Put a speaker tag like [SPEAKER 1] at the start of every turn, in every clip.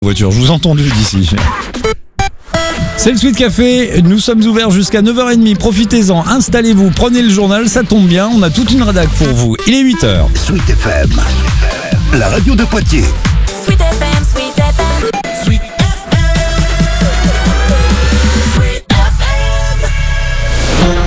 [SPEAKER 1] Voiture, je vous ai entendu d'ici. C'est le Sweet Café, nous sommes ouverts jusqu'à 9h30, profitez-en, installez-vous, prenez le journal, ça tombe bien, on a toute une rédac pour vous. Il est 8h.
[SPEAKER 2] Sweet FM, la radio de Poitiers.
[SPEAKER 3] Sweet FM, Sweet FM, Sweet FM, Sweet FM.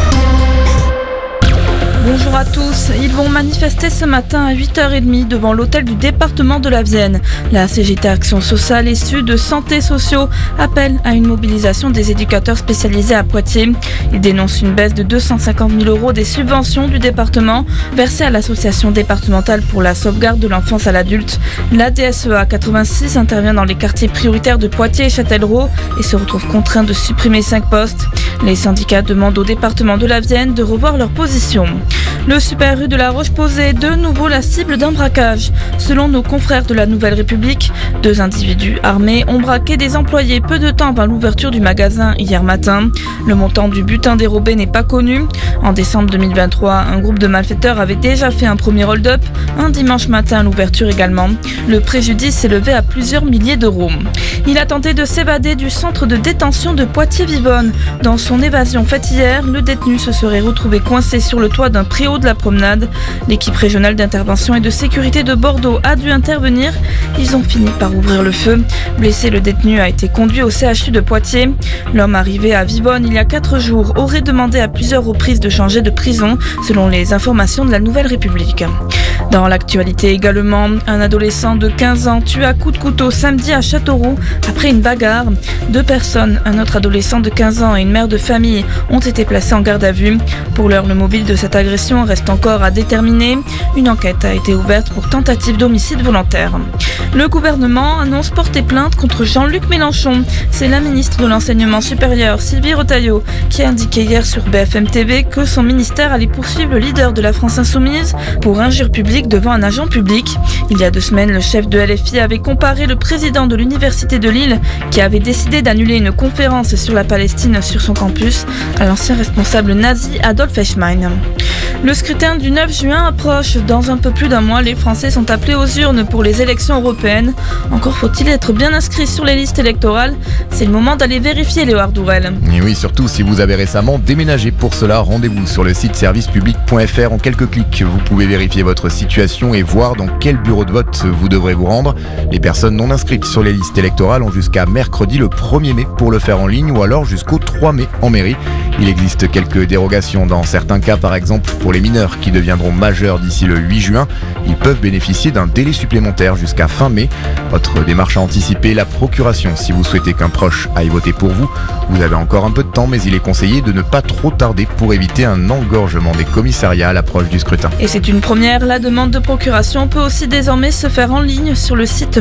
[SPEAKER 4] Bonjour à tous, ils vont manifester ce matin à 8h30 devant l'hôtel du département de la Vienne. La CGT Action Sociale issue de Santé Sociaux appelle à une mobilisation des éducateurs spécialisés à Poitiers. Ils dénoncent une baisse de 250 000 € des subventions du département versées à l'association départementale pour la sauvegarde de l'enfance à l'adulte. La DSEA 86 intervient dans les quartiers prioritaires de Poitiers et Châtellerault et se retrouve contraint de supprimer 5 postes. Les syndicats demandent au département de la Vienne de revoir leur position. Le Super U de La Roche-Posay est de nouveau la cible d'un braquage. Selon nos confrères de la Nouvelle République, 2 individus armés ont braqué des employés peu de temps avant l'ouverture du magasin hier matin. Le montant du butin dérobé n'est pas connu. En décembre 2023, un groupe de malfaiteurs avait déjà fait un premier hold-up, un dimanche matin à l'ouverture également. Le préjudice s'est levé à plusieurs milliers d'euros. Il a tenté de s'évader du centre de détention de Poitiers-Vivonne. Dans son évasion faite hier, le détenu se serait retrouvé coincé sur le toit d'un préau de la promenade. L'équipe régionale d'intervention et de sécurité de Bordeaux a dû intervenir. Ils ont fini par ouvrir le feu. Blessé, le détenu a été conduit au CHU de Poitiers. L'homme arrivé à Vivonne il y a 4 jours aurait demandé à plusieurs reprises de changer de prison, selon les informations de la Nouvelle République. Dans l'actualité également, un adolescent de 15 ans tué à coups de couteau samedi à Châteauroux après une bagarre. 2 personnes, un autre adolescent de 15 ans et une mère de famille, ont été placées en garde à vue. Pour l'heure, le mobile de cette agression reste encore à déterminer. Une enquête a été ouverte pour tentative d'homicide volontaire. Le gouvernement annonce porter plainte contre Jean-Luc Mélenchon. C'est la ministre de l'Enseignement supérieur, Sylvie Retailleau, qui a indiqué hier sur BFM TV que son ministère allait poursuivre le leader de la France Insoumise pour injure publique devant un agent public. Il y a 2 semaines, le chef de LFI avait comparé le président de l'Université de Lille, qui avait décidé d'annuler une conférence sur la Palestine sur son campus, à l'ancien responsable nazi Adolf Eichmann. Le scrutin du 9 juin approche. Dans un peu plus d'un mois, les Français sont appelés aux urnes pour les élections européennes. Encore faut-il être bien inscrit sur les listes électorales. C'est le moment d'aller vérifier, Léo Ardourel.
[SPEAKER 5] Et oui, surtout si vous avez récemment déménagé. Pour cela, rendez-vous sur le site servicepublic.fr. En quelques clics, vous pouvez vérifier votre situation et voir dans quel bureau de vote vous devrez vous rendre. Les personnes non inscrites sur les listes électorales ont jusqu'à mercredi le 1er mai pour le faire en ligne ou alors jusqu'au 3 mai en mairie. Il existe quelques dérogations dans certains cas, par exemple pour les mineurs qui deviendront majeurs d'ici le 8 juin. Ils peuvent bénéficier d'un délai supplémentaire jusqu'à fin mai. Autre démarche à anticiper, la procuration. Si vous souhaitez qu'un proche aille voter pour vous, vous avez encore un peu de temps, mais il est conseillé de ne pas trop tarder pour éviter un engorgement des commissariats à l'approche du scrutin.
[SPEAKER 4] Et c'est une première, la demande de procuration peut aussi désormais se faire en ligne sur le site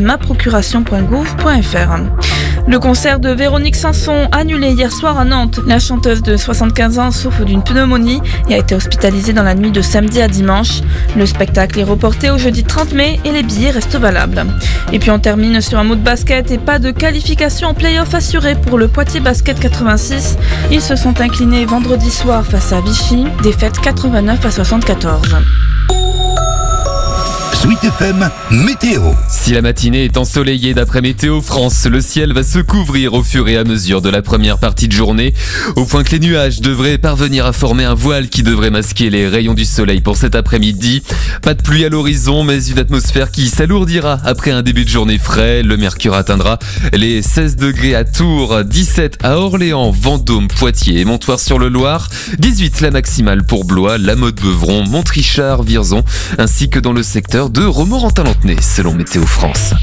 [SPEAKER 4] maprocuration.gouv.fr. Le concert de Véronique Sanson annulé hier soir à Nantes. La chanteuse de 75 ans souffre d'une pneumonie et a été hospitalisée dans la nuit de samedi à dimanche. Le spectacle est reporté au jeudi 30 mai et les billets restent valables. Et puis on termine sur un mot de basket et pas de qualification en play-off assurée pour le Poitiers Basket 86. Ils se sont inclinés vendredi soir face à Vichy, défaite 89-74.
[SPEAKER 2] Sweet FM, météo.
[SPEAKER 6] Si la matinée est ensoleillée d'après Météo France, le ciel va se couvrir au fur et à mesure de la première partie de journée, au point que les nuages devraient parvenir à former un voile qui devrait masquer les rayons du soleil pour cet après-midi. Pas de pluie à l'horizon, mais une atmosphère qui s'alourdira après un début de journée frais. Le mercure atteindra les 16 degrés à Tours, 17 à Orléans, Vendôme, Poitiers et Montoire-sur-le-Loir, 18 la maximale pour Blois, La Motte-Beuvron, Montrichard, Vierzon, ainsi que dans le secteur de Romorantin-Lanthenay, selon Météo France.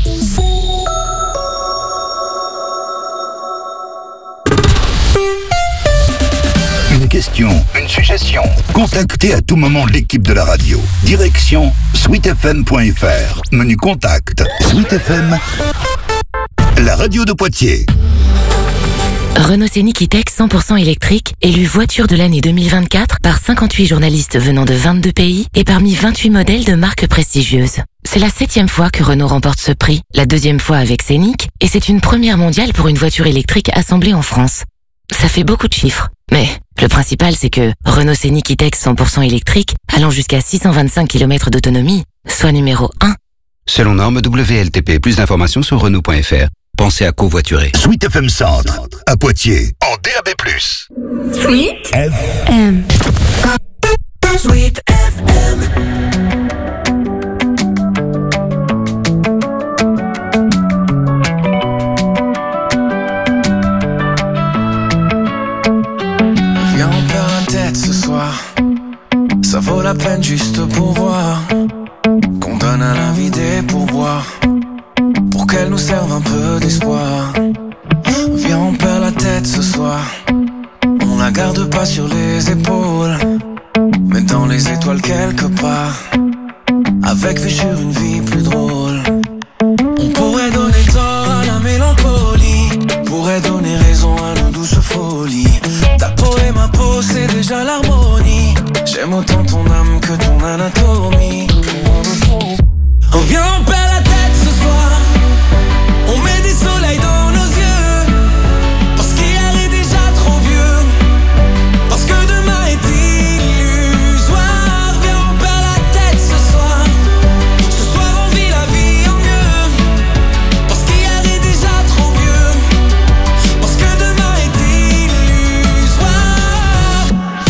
[SPEAKER 2] Une question, une suggestion. Contactez à tout moment l'équipe de la radio. Direction sweetfm.fr. Menu contact. Sweet FM, la radio de Poitiers.
[SPEAKER 7] Renault Scénic E-Tech 100% électrique, élu voiture de l'année 2024 par 58 journalistes venant de 22 pays et parmi 28 modèles de marques prestigieuses. C'est la 7e fois que Renault remporte ce prix, la 2e fois avec Scénic, et c'est une première mondiale pour une voiture électrique assemblée en France. Ça fait beaucoup de chiffres, mais le principal c'est que Renault Scénic E-Tech 100% électrique, allant jusqu'à 625 km d'autonomie, soit numéro 1.
[SPEAKER 8] Selon norme WLTP. Plus d'informations sur Renault.fr. Pensez à covoiturer.
[SPEAKER 2] Sweet FM Centre, à Poitiers, en DAB+.
[SPEAKER 3] Sweet
[SPEAKER 2] FM.
[SPEAKER 3] Sweet FM.
[SPEAKER 9] Viens, on perd la tête ce soir. Ça vaut la peine juste pour voir qu'on donne à la vie des pourboires pour qu'elle nous serve un peu d'espoir. Viens, on perd la tête ce soir. On la garde pas sur les épaules, mais dans les étoiles quelque part, avec vue sur une vie plus drôle. On pourrait donner tort à la mélancolie, pourrait donner raison à nos douces folies. Ta peau et ma peau, c'est déjà l'harmonie. J'aime autant ton âme que ton anatomie. On vient, on perd la tête ce soir. On met des soleils dans nos yeux, parce qu'hier est déjà trop vieux, parce que demain est illusoire. Viens, on perd la tête ce soir. Ce soir on vit la vie en mieux, parce qu'hier est déjà trop vieux, parce que demain est illusoire.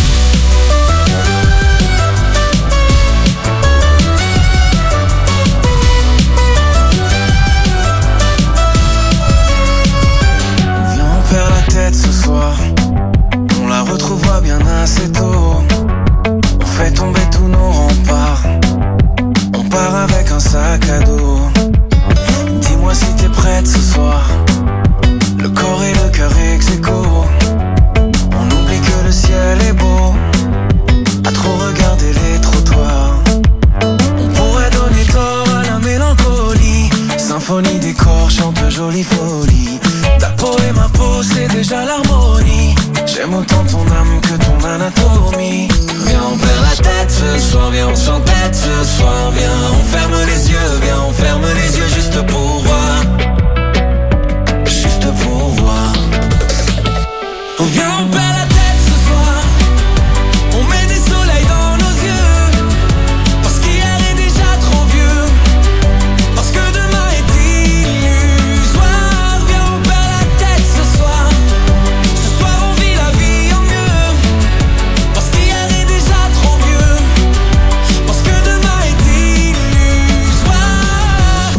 [SPEAKER 9] Viens, on perd la tête ce soir. On la retrouvera bien assez tôt. On fait tomber tous nos remparts. On part avec un sac à dos. Dis-moi si t'es prête ce soir. Le corps et le cœur ex aequo. On oublie que le ciel est beau, à trop regarder les trottoirs. On pourrait donner tort à la mélancolie. Symphonie des corps chante jolie folie. Ta peau et ma peau, c'est déjà l'harmonie. J'aime autant ton âme que ton anatomie. Viens, on perd la tête ce soir. Viens, on s'entête ce soir. Viens, on ferme les yeux. Viens, on ferme les yeux juste pour voir. Juste pour voir. Viens, on perd la tête ce soir. On met des soleils dans nos yeux, parce qu'hier est déjà trop vieux, parce que demain est illusoire. Viens, on perd la tête ce soir. Ce soir on vit la vie en mieux, parce qu'hier est déjà trop vieux, parce que demain est illusoire.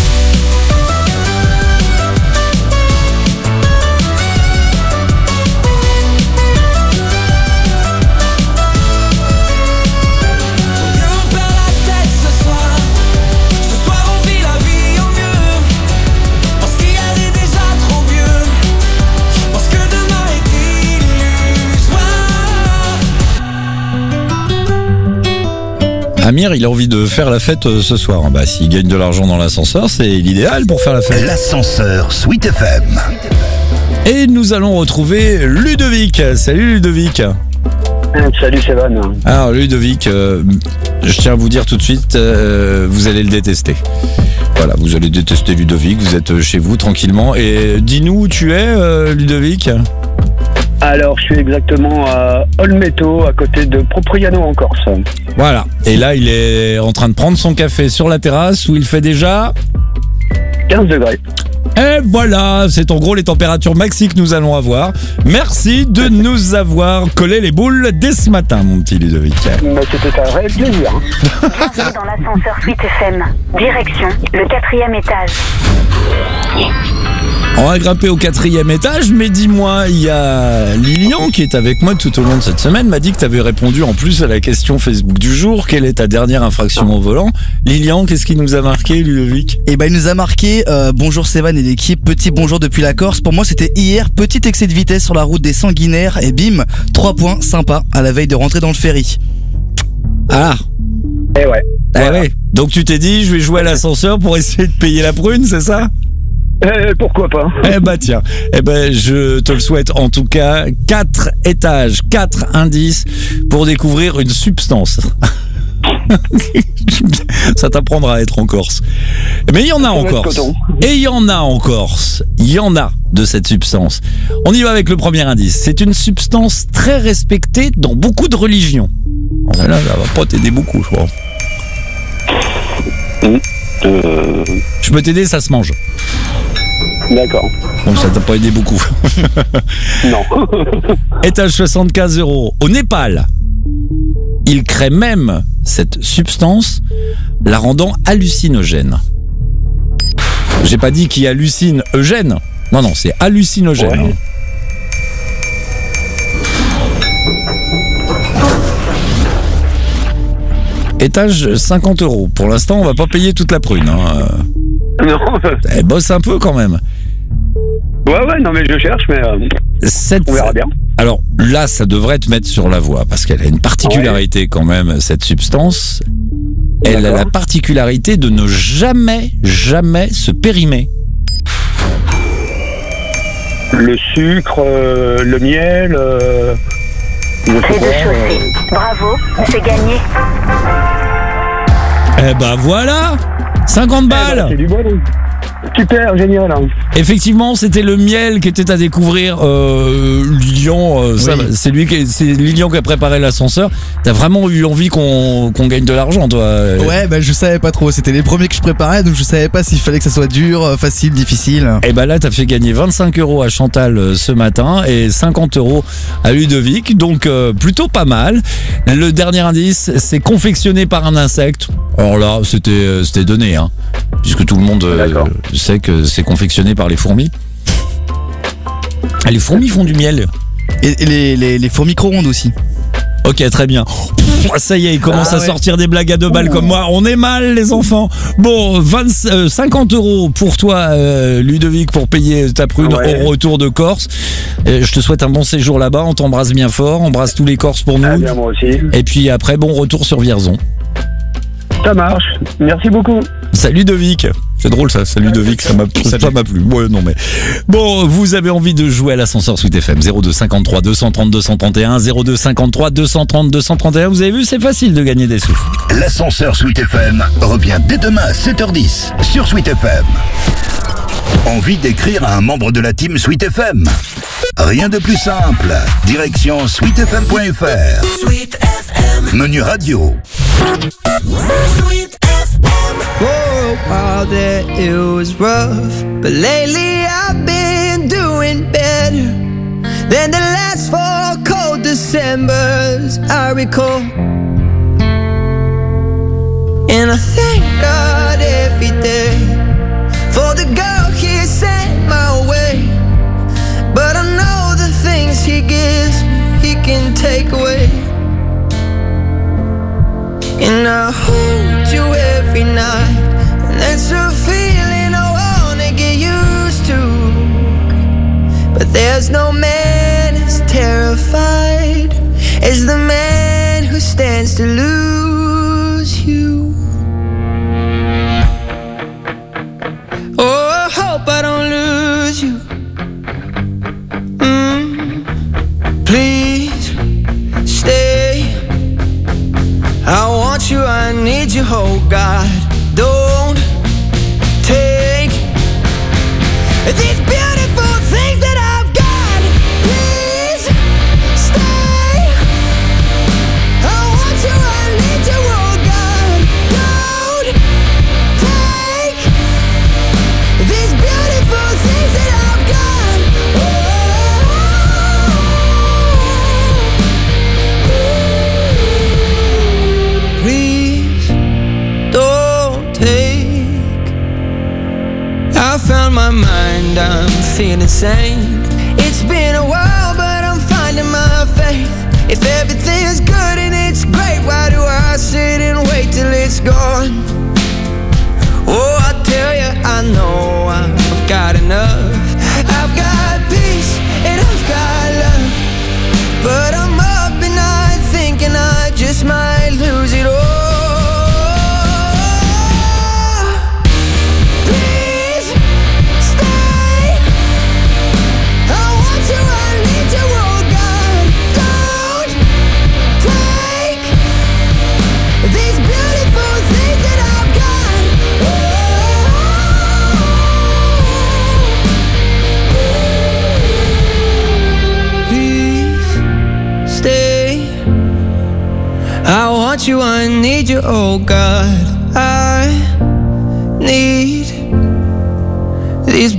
[SPEAKER 9] Viens, on perd la tête ce soir. Ce soir on vit la vie en mieux, parce qu'hier est déjà trop vieux, parce que demain est illusoire.
[SPEAKER 1] Amir, il a envie de faire la fête ce soir. Bah, s'il gagne de l'argent dans l'ascenseur, c'est l'idéal pour faire la fête.
[SPEAKER 2] L'ascenseur Sweet FM.
[SPEAKER 1] Et nous allons retrouver Ludovic. Salut Ludovic.
[SPEAKER 10] Salut Sévan.
[SPEAKER 1] Alors Ludovic, je tiens à vous dire tout de suite, vous allez le détester. Voilà, vous allez détester Ludovic, vous êtes chez vous tranquillement. Et dis-nous où tu es Ludovic.
[SPEAKER 10] Alors, je suis exactement à Olmeto, à côté de Propriano en Corse.
[SPEAKER 1] Voilà, et là il est en train de prendre son café sur la terrasse où il fait déjà
[SPEAKER 10] 15 degrés.
[SPEAKER 1] Et voilà, c'est en gros les températures maxi que nous allons avoir. Merci de nous avoir collé les boules dès ce matin, mon petit Ludovic.
[SPEAKER 10] Mais c'était un réel plaisir.
[SPEAKER 11] Bienvenue dans l'ascenseur Sweet FM. Direction le 4e étage.
[SPEAKER 1] On va grimper au 4e étage, mais dis-moi, il y a Lilian qui est avec moi tout au long de cette semaine, m'a dit que tu avais répondu en plus à la question Facebook du jour. Quelle est ta dernière infraction au volant? Lilian, qu'est-ce qui nous a marqué, Ludovic?
[SPEAKER 12] Eh ben, il nous a marqué bonjour Sévan et l'équipe, petit bonjour depuis la Corse. Pour moi, c'était hier, petit excès de vitesse sur la route des Sanguinaires et bim, 3 points, sympa, à la veille de rentrer dans le ferry.
[SPEAKER 1] Ah.
[SPEAKER 10] Eh ouais.
[SPEAKER 1] Voilà. Ouais. Donc tu t'es dit, je vais jouer à l'ascenseur pour essayer de payer la prune, c'est ça?
[SPEAKER 10] Pourquoi pas?
[SPEAKER 1] Eh bah tiens, eh ben je te le souhaite en tout cas. 4 étages, 4 indices pour découvrir une substance. Ça t'apprendra à être en Corse. Mais il y en a en Corse. Et il y en a en Corse. Il y en a de cette substance. On y va avec le premier indice. C'est une substance très respectée dans beaucoup de religions. Là, ça va pas t'aider beaucoup, je crois. Je peux t'aider, ça se mange.
[SPEAKER 10] D'accord.
[SPEAKER 1] Bon, ça t'a pas aidé beaucoup.
[SPEAKER 10] Non.
[SPEAKER 1] Étage 75 €. Au Népal, il crée même cette substance, la rendant hallucinogène. J'ai pas dit qu'il hallucine Eugène. Non, c'est hallucinogène.
[SPEAKER 10] Ouais.
[SPEAKER 1] Étage 50 €. Pour l'instant, on va pas payer toute la prune. Hein.
[SPEAKER 10] Non.
[SPEAKER 1] Elle bosse un peu quand même.
[SPEAKER 10] Ouais, non, mais je cherche, mais on verra bien.
[SPEAKER 1] Alors là, ça devrait te mettre sur la voie parce qu'elle a une particularité quand même, cette substance. Elle a la particularité de ne jamais se périmer.
[SPEAKER 10] Le sucre, le miel.
[SPEAKER 11] C'est de chaussée. Bravo, c'est gagné.
[SPEAKER 1] Eh ben voilà, 50 balles.
[SPEAKER 10] C'est du bon. Super, génial.
[SPEAKER 1] Effectivement, c'était le miel qui était à découvrir. Lilian, c'est Lilian qui a préparé l'ascenseur. T'as vraiment eu envie qu'on gagne de l'argent, toi?
[SPEAKER 12] Ouais, je savais pas trop. C'était les premiers que je préparais, donc je savais pas s'il fallait que ça soit dur, facile, difficile.
[SPEAKER 1] Et là, t'as fait gagner 25 € à Chantal ce matin et 50 € à Ludovic, donc plutôt pas mal. Le dernier indice, c'est confectionné par un insecte. Alors là, c'était donné, hein, puisque tout le monde sait que c'est confectionné par les fourmis. Les fourmis font du miel.
[SPEAKER 12] Et les fourmis micro-ondes aussi.
[SPEAKER 1] Ok, très bien. Ça y est, il commence à sortir des blagues à 2 balles comme moi. On est mal, les enfants. Bon, 50 € pour toi, Ludovic, pour payer ta prune au retour de Corse. Je te souhaite un bon séjour là-bas. On t'embrasse bien fort. Embrasse tous les Corses pour nous.
[SPEAKER 10] Bien, moi aussi.
[SPEAKER 1] Et puis après, bon retour sur Vierzon.
[SPEAKER 10] Ça marche. Merci beaucoup.
[SPEAKER 1] Salut Ludovic. C'est drôle ça, salut Ludovic, ça m'a plu. Ouais, non mais. Bon, vous avez envie de jouer à l'ascenseur Sweet FM 02 53 230 231 02 53 230 231. Vous avez vu, c'est facile de gagner des sous.
[SPEAKER 2] L'ascenseur Sweet FM revient dès demain à 7h10 sur Sweet FM. Envie d'écrire à un membre de la team Sweet FM? Rien de plus simple. Direction sweetfm.fr.
[SPEAKER 3] Sweet FM.
[SPEAKER 2] Menu radio.
[SPEAKER 3] Sweet FM.
[SPEAKER 13] For a while there it was rough, but lately I've been doing better than the last 4 cold Decembers I recall. And I thank God every day for the girl He sent my way. But I know the things He gives me, He can take away. And I hold you every night, and that's a feeling I wanna get used to. But there's no man as terrified as the man who stands to lose you. Oh, I hope I don't lose you. Please stay. I want you, I need you, oh God. Don't take these beautiful things that I've got. Please stay. I want you, I need you, oh God. Don't take these beautiful things that I've got. Please don't take. I found my mind, I'm feeling sane. It's been a while, but I'm finding my faith. If everything's good and it's great, why do I sit and wait till it's gone? Oh, I tell you, I know I've got enough. I've got peace and I've got love, but I'm up at night thinking I just might lose it all. Please stay. I want you, I need you, oh God. Don't take these beautiful things that I've got. Please stay. I want you, I need you, oh God. I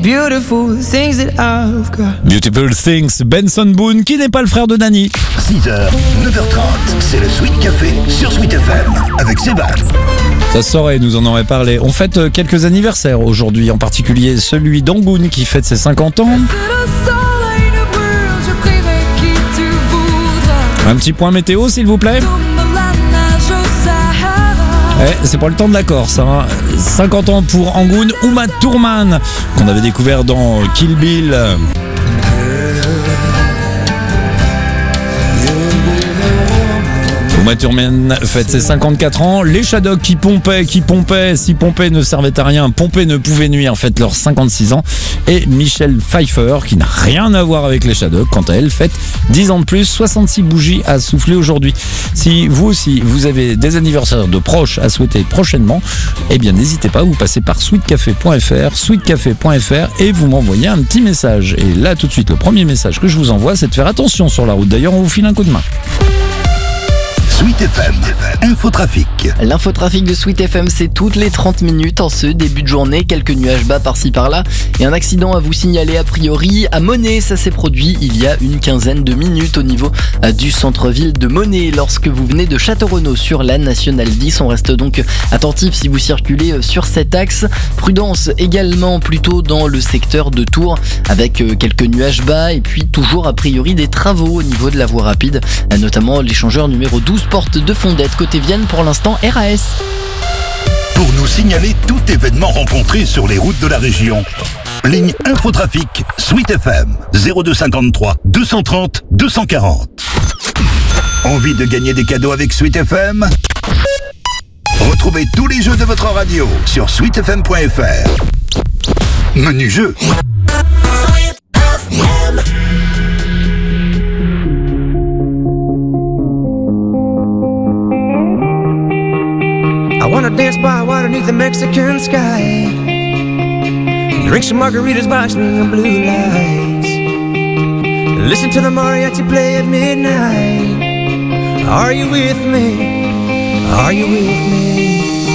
[SPEAKER 13] beautiful things that I've got.
[SPEAKER 1] Beautiful Things, Benson Boone, qui n'est pas le frère de Nani.
[SPEAKER 2] 6h, 9h30, c'est le Sweet Café sur Sweet FM avec Sévan.
[SPEAKER 1] Ça se saurait, nous en aurait parlé. On fête quelques anniversaires aujourd'hui, en particulier celui d'Angoun qui fête ses 50 ans. Un petit point météo s'il vous plaît. C'est pas le temps de la Corse, hein. 50 ans pour Angoun, Uma Thurman, qu'on avait découvert dans Kill Bill. Uma Thurman fête ses 54 ans. Les Shadocks qui pompaient. Si pomper ne servait à rien, pomper ne pouvait nuire, fête leurs 56 ans. Et Michelle Pfeiffer, qui n'a rien à voir avec les Shadocks, quant à elle, fête 10 ans de plus, 66 bougies à souffler aujourd'hui. Si vous aussi, vous avez des anniversaires de proches à souhaiter prochainement, eh bien n'hésitez pas, vous passez par sweetcafé.fr et vous m'envoyez un petit message. Et là, tout de suite, le premier message que je vous envoie, c'est de faire attention sur la route. D'ailleurs, on vous file un coup de main.
[SPEAKER 2] Sweet FM, Infotrafic.
[SPEAKER 14] L'infotrafic de Sweet FM, c'est toutes les 30 minutes en ce début de journée. Quelques nuages bas par-ci par-là. Et un accident à vous signaler a priori. À Monnet, ça s'est produit il y a une quinzaine de minutes au niveau du centre-ville de Monnet. Lorsque vous venez de Château-Renaud sur la Nationale 10, on reste donc attentif si vous circulez sur cet axe. Prudence également plutôt dans le secteur de Tours avec quelques nuages bas. Et puis toujours a priori des travaux au niveau de la voie rapide, notamment l'échangeur numéro 12. Porte de Fondette, côté Vienne, pour l'instant RAS.
[SPEAKER 2] Pour nous signaler tout événement rencontré sur les routes de la région, ligne Infotrafic, Sweet FM, 0253 230 240. Envie de gagner des cadeaux avec Sweet FM? Retrouvez tous les jeux de votre radio sur sweetfm.fr. Menu jeu.
[SPEAKER 13] I wanna dance by water beneath the Mexican sky. Drink some margaritas by swinging blue lights. Listen to the mariachi play at midnight. Are you with me? Are you with me?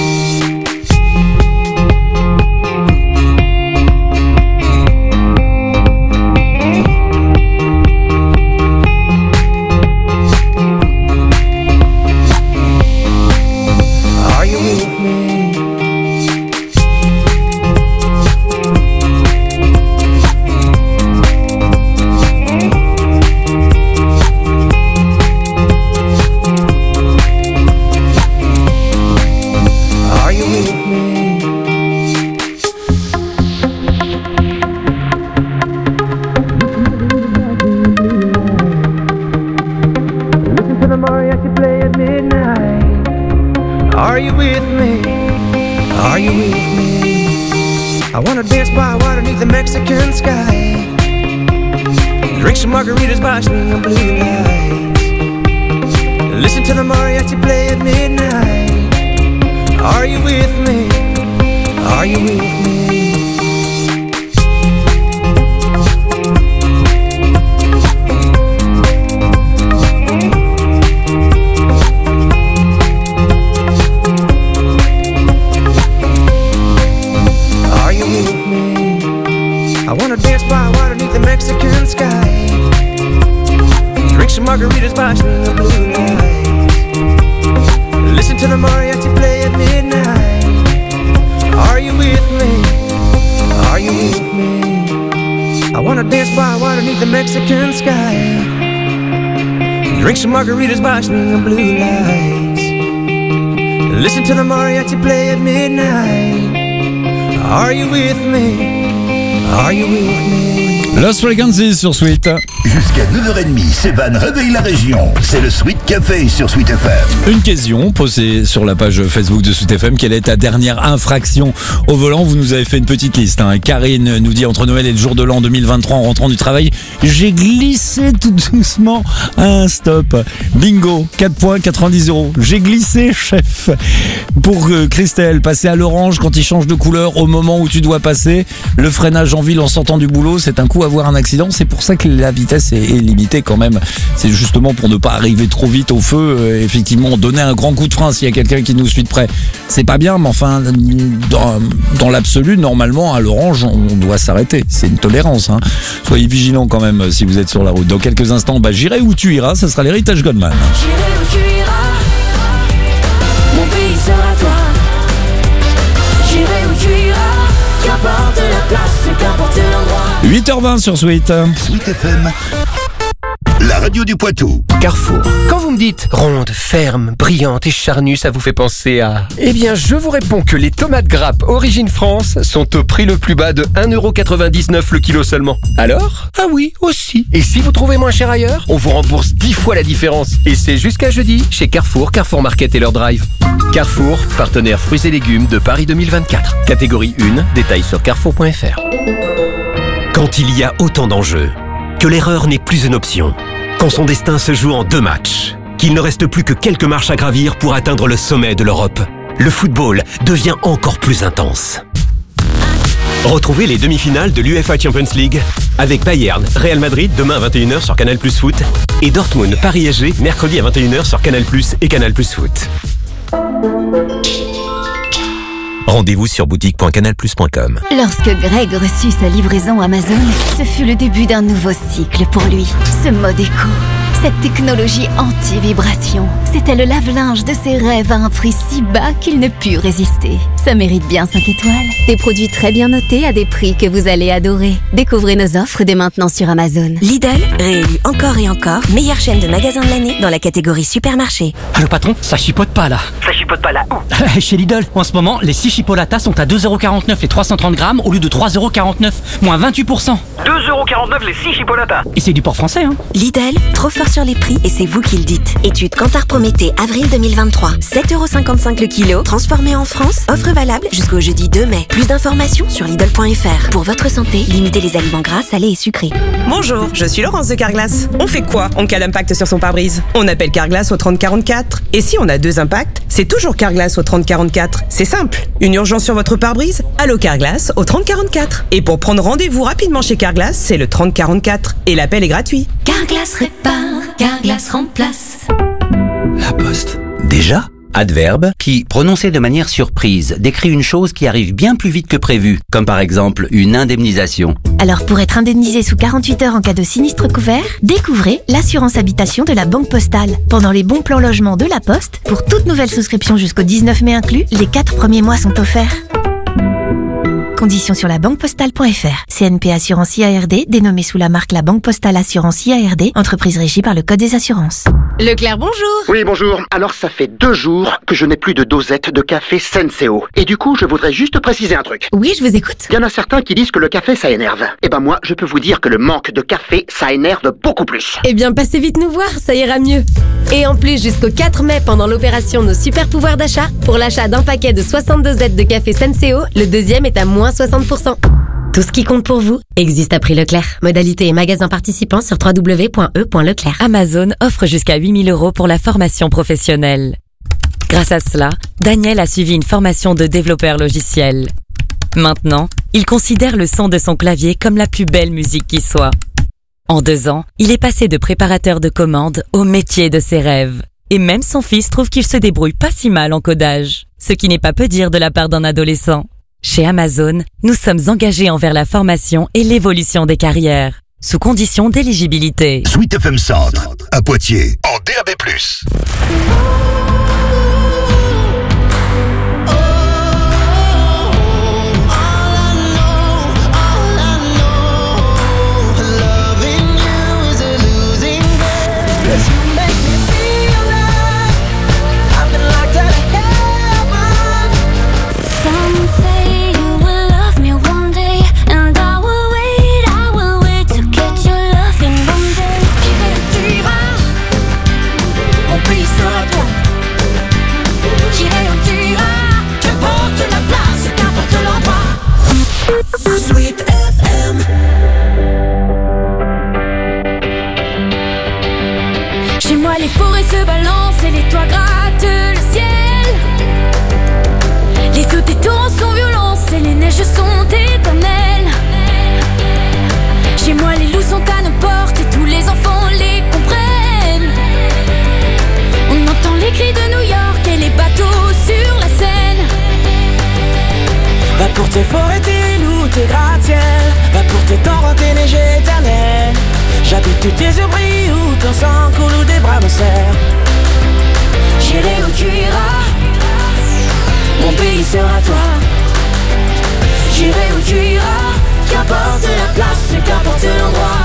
[SPEAKER 13] Mexican sky. Drink some margaritas by swinging blue lights. Listen to the mariachi play at midnight. Are you with me? Are you with me?
[SPEAKER 15] Margaritas by swinging blue lights. Listen to the mariachi play at midnight. Are you with me? Are you with me? I wanna dance by water beneath the Mexican sky. Drink some margaritas by swinging blue lights. Listen to the mariachi play at midnight. Are you with me? Are you with me?
[SPEAKER 1] Lost Frequencies sur Sweet.
[SPEAKER 2] Jusqu'à 9h30, Sévan réveille la région. C'est le Sweet Café sur Sweet FM.
[SPEAKER 1] Une question posée sur la page Facebook de Sweet FM. Quelle est ta dernière infraction au volant? Vous nous avez fait une petite liste. Karine nous dit entre Noël et le jour de l'an 2023 en rentrant du travail, j'ai glissé tout doucement un stop. Bingo, 4 points, 90 €. J'ai glissé, chef. Pour Christelle, passer à l'orange quand il change de couleur au moment où tu dois passer. Le freinage en ville en sortant du boulot, c'est un coup avoir un accident. C'est pour ça que la vitesse vitesse est limitée quand même. C'est justement pour ne pas arriver trop vite au feu. Effectivement, donner un grand coup de frein s'il y a quelqu'un qui nous suit de près, c'est pas bien, mais enfin, dans l'absolu, normalement, à l'orange, on doit s'arrêter. C'est une tolérance. Hein. Soyez vigilants quand même si vous êtes sur la route. Dans quelques instants, j'irai où tu iras, ça sera l'héritage Goldman.
[SPEAKER 3] J'irai où tu iras, mon pays sera toi. J'irai où tu iras, qu'importe la place, qu'importe l'endroit.
[SPEAKER 1] 8h20 sur Sweet.
[SPEAKER 2] Sweet FM, la radio du Poitou.
[SPEAKER 16] Carrefour. Quand vous me dites ronde, ferme, brillante et charnue, ça vous fait penser à... Eh bien, je vous réponds que les tomates grappes Origine France sont au prix le plus bas de 1,99€ le kilo seulement. Alors ? Ah oui, aussi. Et si vous trouvez moins cher ailleurs, on vous rembourse 10 fois la différence. Et c'est jusqu'à jeudi chez Carrefour, Carrefour Market et leur drive. Carrefour, partenaire fruits et légumes de Paris 2024. Catégorie 1, détails sur carrefour.fr.
[SPEAKER 17] Quand il y a autant d'enjeux, que l'erreur n'est plus une option, quand son destin se joue en 2 matchs, qu'il ne reste plus que quelques marches à gravir pour atteindre le sommet de l'Europe, le football devient encore plus intense. Retrouvez les demi-finales de l'UEFA Champions League avec Bayern, Real Madrid demain à 21h sur Canal+ Foot et Dortmund, Paris SG mercredi à 21h sur Canal+ et Canal+ Foot. Rendez-vous sur boutique.canalplus.com.
[SPEAKER 18] Lorsque Greg reçut sa livraison Amazon, ce fut le début d'un nouveau cycle pour lui. Ce mode éco, cette technologie anti-vibration, c'était le lave-linge de ses rêves à un prix si bas qu'il ne put résister. Ça mérite bien 5 étoiles. Des produits très bien notés à des prix que vous allez adorer. Découvrez nos offres dès maintenant sur Amazon.
[SPEAKER 19] Lidl, réélu encore et encore, meilleure chaîne de magasins de l'année dans la catégorie supermarché.
[SPEAKER 20] Allô patron, ça chipote pas là.
[SPEAKER 21] Ça chipote pas là où?
[SPEAKER 20] Chez Lidl, en ce moment, les 6 chipolatas sont à 2,49€ les 330 grammes au lieu de 3,49€, moins 28%.
[SPEAKER 21] 2,49€ les 6 chipolatas.
[SPEAKER 20] Et c'est du port français, hein.
[SPEAKER 19] Lidl, trop fort sur les prix et c'est vous qui le dites. Étude Kantar Prométhée, avril 2023. 7,55€ le kilo, transformé en France. Offre valable jusqu'au jeudi 2 mai. Plus d'informations sur Lidl.fr. Pour votre santé, limitez les aliments gras, salés et sucrés.
[SPEAKER 22] Bonjour, je suis Laurence de Carglass. On fait quoi en cas d'impact sur son pare-brise? On appelle Carglass au 3044. Et si on a 2 impacts, c'est toujours Carglass au 3044. C'est simple. Une urgence sur votre pare-brise? Allô Carglass au 3044. Et pour prendre rendez-vous rapidement chez Carglass, c'est le 3044. Et l'appel est gratuit.
[SPEAKER 18] Carglass répare, Carglass remplace.
[SPEAKER 8] La Poste. Déjà ? Adverbe qui, prononcé de manière surprise, décrit une chose qui arrive bien plus vite que prévu, comme par exemple une indemnisation.
[SPEAKER 18] Alors pour être indemnisé sous 48 heures en cas de sinistre couvert, découvrez l'assurance habitation de la Banque Postale. Pendant les bons plans logement de la Poste, pour toute nouvelle souscription jusqu'au 19 mai inclus, les 4 premiers mois sont offerts. Conditions sur la banquepostale.fr. CNP Assurance IARD, dénommée sous la marque La Banque Postale Assurance IARD, entreprise régie par le Code des assurances.
[SPEAKER 23] Leclerc, bonjour.
[SPEAKER 24] Oui, bonjour. Alors, ça fait 2 jours que je n'ai plus de dosette de café Senseo. Et du coup, je voudrais juste préciser un truc.
[SPEAKER 23] Oui, je vous écoute.
[SPEAKER 24] Il y en a certains qui disent que le café, ça énerve. Eh ben moi, je peux vous dire que le manque de café, ça énerve beaucoup plus.
[SPEAKER 23] Eh bien, passez vite nous voir, ça ira mieux. Et en plus, jusqu'au 4 mai, pendant l'opération Nos Super Pouvoirs d'achat, pour l'achat d'un paquet de 60 dosettes de café Senseo, le deuxième est à moins 60%. Tout ce qui compte pour vous existe à prix Leclerc. Modalité et magasins participants sur www.e.leclerc.
[SPEAKER 25] Amazon offre jusqu'à 8 000 € pour la formation professionnelle. Grâce à cela, Daniel a suivi une formation de développeur logiciel. Maintenant, il considère le son de son clavier comme la plus belle musique qui soit. En 2 ans, il est passé de préparateur de commandes au métier de ses rêves. Et même son fils trouve qu'il se débrouille pas si mal en codage. Ce qui n'est pas peu dire de la part d'un adolescent. Chez Amazon, nous sommes engagés envers la formation et l'évolution des carrières, sous condition d'éligibilité.
[SPEAKER 2] Sweet FM Centre, à Poitiers, en DAB+.
[SPEAKER 3] Sweet FM.
[SPEAKER 26] Chez moi les forêts se balancent et les toits grattent le ciel. Les eaux des torrents sont violentes et les neiges sont éternelles. Chez moi les loups sont à nos portes et tous qu'importe l'endroit.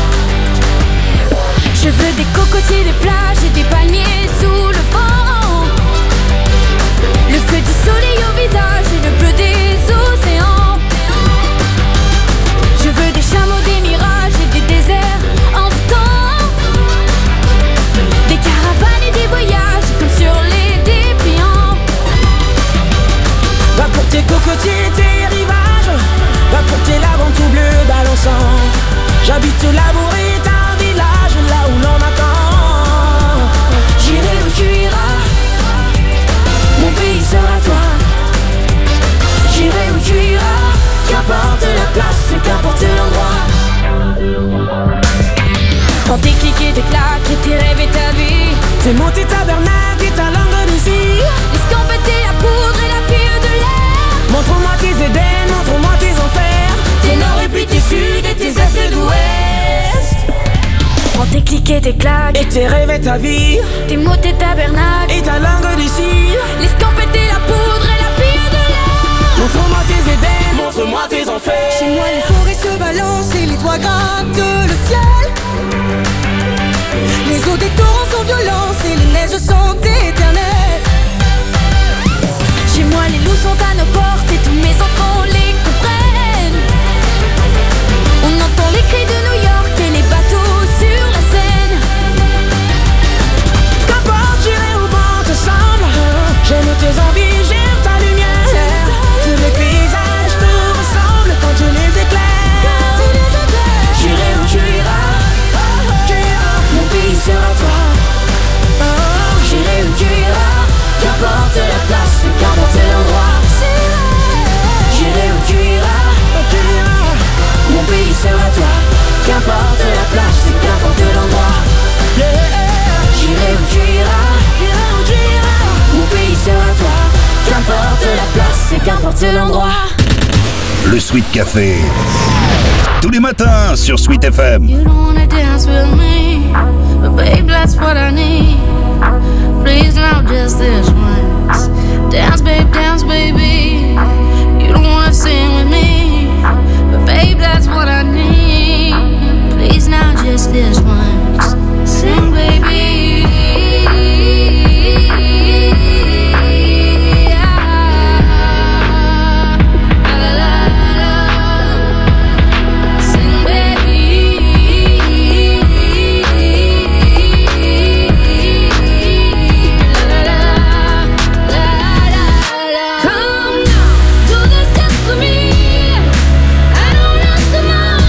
[SPEAKER 26] Je veux des cocotiers, des plages et des palmiers sous le vent. Le feu du soleil au visage et le bleu des océans. Je veux des chameaux, des mirages et des déserts en temps. Des caravanes et des voyages comme sur les dépliants.
[SPEAKER 13] Va pour tes cocotiers et tes rivages. Va pour tes laves tout bleu balançant. J'habite l'amour est un village là où l'on m'attend.
[SPEAKER 26] J'irai où tu iras, mon pays sera toi. J'irai où tu iras, qu'importe la place, qu'importe l'endroit. Quand tes clics et tes claques et tes rêves et ta vie,
[SPEAKER 13] tes mots, tes tabernacles et ta langue d'ici.
[SPEAKER 26] Escampette la poudre et la fille de l'air.
[SPEAKER 13] Montre-moi tes Éden, montre-moi tes enfers.
[SPEAKER 26] Tes nord et puis tes sud et tes est d'ouest. Quand tes clics et tes claques
[SPEAKER 13] et tes rêves et ta vie,
[SPEAKER 26] tes mots, tes tabernacles
[SPEAKER 13] et ta langue d'ici.
[SPEAKER 26] L'escampette la poudre et la fille de l'air.
[SPEAKER 13] Montre-moi tes Éden, montre-moi tes enfers.
[SPEAKER 26] Chez moi les forêts se balancent et les toits grattent le ciel. Les eaux des torrents sont violentes et les neiges sont éternelles. Chez moi les loups sont à nos portes et tous mes enfants les comprennent. On entend les cris de New York et les bateaux sur la Seine.
[SPEAKER 13] Qu'importe j'irai où bon te semble. J'aime tes envies, j'aime ta lumière. Tous les paysages te ressemblent quand tu les éclaires.
[SPEAKER 26] J'irai où tu iras, mon pays sera toi. J'irai où tu iras, qu'importe la place, qu'importe l'endroit. J'irai où tu iras, mon pays sera toi. Qu'importe la place, qu'importe l'endroit. J'irai où tu iras, mon pays sera toi. Qu'importe la place, qu'importe l'endroit.
[SPEAKER 2] Le Sweet Café. Tous les matins sur Sweet FM.
[SPEAKER 26] You don't wanna dance with me, but babe, that's what I need. Please now just this once. Dance, baby. You don't wanna sing with me, but babe, that's what I need. Please now just this once. Sing, baby. Come, do this just for me. I don't ask for much.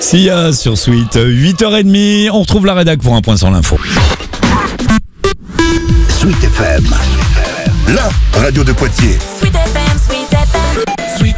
[SPEAKER 1] Sia sur Sweet, 8h30, on retrouve la rédac pour un point sur l'info.
[SPEAKER 2] Sweet FM, la radio de Poitiers.
[SPEAKER 3] Sweet FM, Sweet FM, Sweet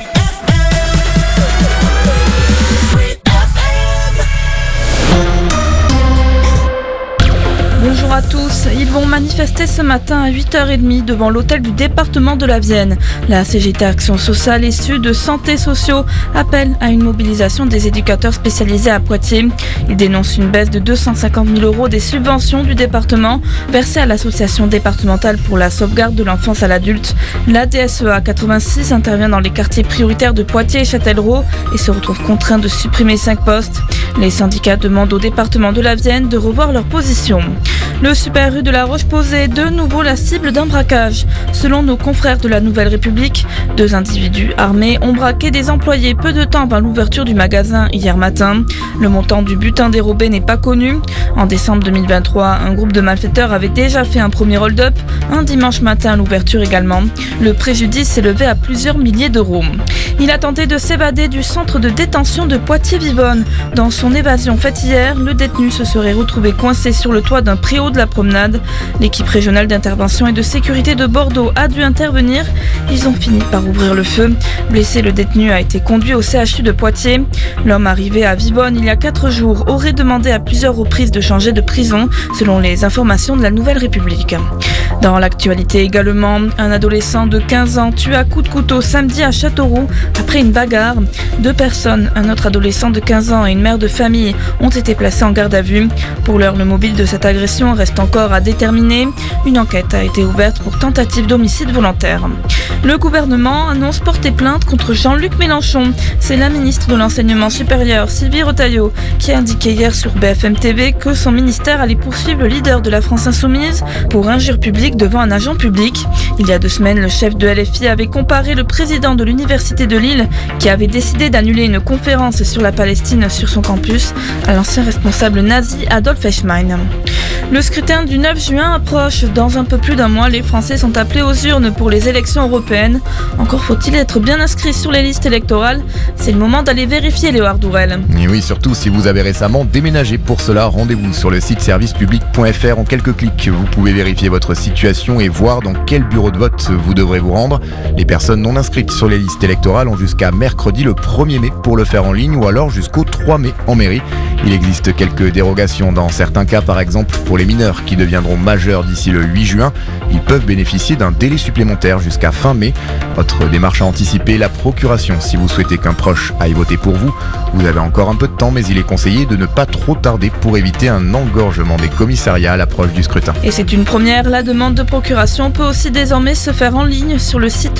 [SPEAKER 4] Bonjour à tous, ils vont manifester ce matin à 8h30 devant l'hôtel du département de la Vienne. La CGT Action Sociale issue de Santé Sociaux appelle à une mobilisation des éducateurs spécialisés à Poitiers. Ils dénoncent une baisse de 250 000 € des subventions du département versées à l'association départementale pour la sauvegarde de l'enfance à l'adulte. La DSEA 86 intervient dans les quartiers prioritaires de Poitiers et Châtellerault et se retrouve contraint de supprimer 5 postes. Les syndicats demandent au département de la Vienne de revoir leur position. Le Super U de La Roche-Posay est de nouveau la cible d'un braquage. Selon nos confrères de la Nouvelle République, 2 individus armés ont braqué des employés peu de temps avant l'ouverture du magasin hier matin. Le montant du butin dérobé n'est pas connu. En décembre 2023, un groupe de malfaiteurs avait déjà fait un premier hold-up, un dimanche matin à l'ouverture également. Le préjudice s'est élevé à plusieurs milliers d'euros. Il a tenté de s'évader du centre de détention de Poitiers-Vivonne. Dans son évasion faite hier, le détenu se serait retrouvé coincé sur le toit d'un préau de la promenade. L'équipe régionale d'intervention et de sécurité de Bordeaux a dû intervenir. Ils ont fini par ouvrir le feu. Blessé, le détenu a été conduit au CHU de Poitiers. L'homme arrivé à Vivonne il y a 4 jours aurait demandé à plusieurs reprises de changer de prison, selon les informations de la Nouvelle République. Dans l'actualité également, un adolescent de 15 ans tué à coups de couteau samedi à Châteauroux après une bagarre. 2 personnes, un autre adolescent de 15 ans et une mère de famille, ont été placées en garde à vue. Pour l'heure, le mobile de cette agression reste encore à déterminer. Une enquête a été ouverte pour tentative d'homicide volontaire. Le gouvernement annonce porter plainte contre Jean-Luc Mélenchon. C'est la ministre de l'Enseignement supérieur, Sylvie Retailleau, qui a indiqué hier sur BFM TV que son ministère allait poursuivre le leader de la France Insoumise pour injure publique devant un agent public. Il y a 2 semaines, le chef de LFI avait comparé le président de l'Université de Lille, qui avait décidé d'annuler une conférence sur la Palestine sur son campus, à l'ancien responsable nazi Adolf Eichmann. Le scrutin du 9 juin approche. Dans un peu plus d'1 mois, les Français sont appelés aux urnes pour les élections européennes. Encore faut-il être bien inscrit sur les listes électorales. C'est le moment d'aller vérifier, Léo Ardourel.
[SPEAKER 5] Et oui, surtout si vous avez récemment déménagé. Pour cela, rendez-vous sur le site servicepublic.fr. En quelques clics, vous pouvez vérifier votre situation et voir dans quel bureau de vote vous devrez vous rendre. Les personnes non inscrites sur les listes électorales ont jusqu'à mercredi le 1er mai pour le faire en ligne ou alors jusqu'au 3 mai en mairie. Il existe quelques dérogations dans certains cas, par exemple pour les mineurs qui deviendront majeurs d'ici le 8 juin. Ils peuvent bénéficier d'un délai supplémentaire jusqu'à fin mai. Autre démarche à anticiper, la procuration. Si vous souhaitez qu'un proche aille voter pour vous, vous avez encore un peu de temps, mais il est conseillé de ne pas trop tarder pour éviter un engorgement des commissariats à l'approche du scrutin.
[SPEAKER 4] Et c'est une première, la demande de procuration peut aussi désormais se faire en ligne sur le site